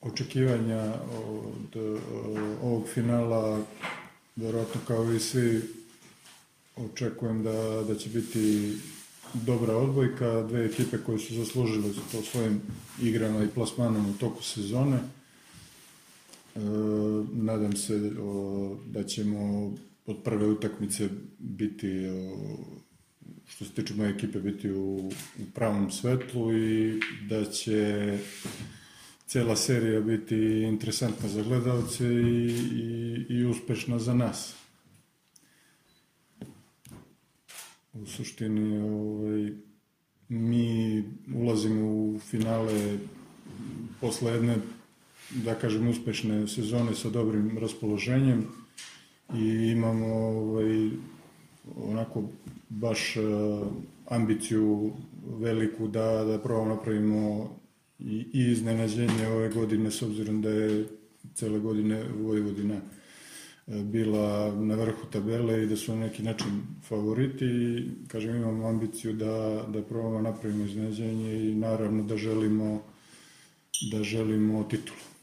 očekivanja od ovog finala, verovatno kao i svi, očekujem da će biti dobra odbojka, dve ekipe koje su zaslužile to svojim igrama i plasmanom u toku sezone. Nadam se da ćemo od prve utakmice biti, što se tiče moje ekipe, biti u pravom svetlu i da će cijela serija biti interesantna za gledalce i uspešna za nas. U suštini, mi ulazimo u finale posle jedne, da kažem, uspešne sezone sa dobrim raspoloženjem i imamo onako baš ambiciju veliku da probamo napravimo i iznenađenje ove godine, s obzirom da je cele godine Vojvodina bila na vrhu tabele i da su na neki način favoriti i, kažem, imamo ambiciju da probamo napravimo iznenađenje i naravno da želimo titulu.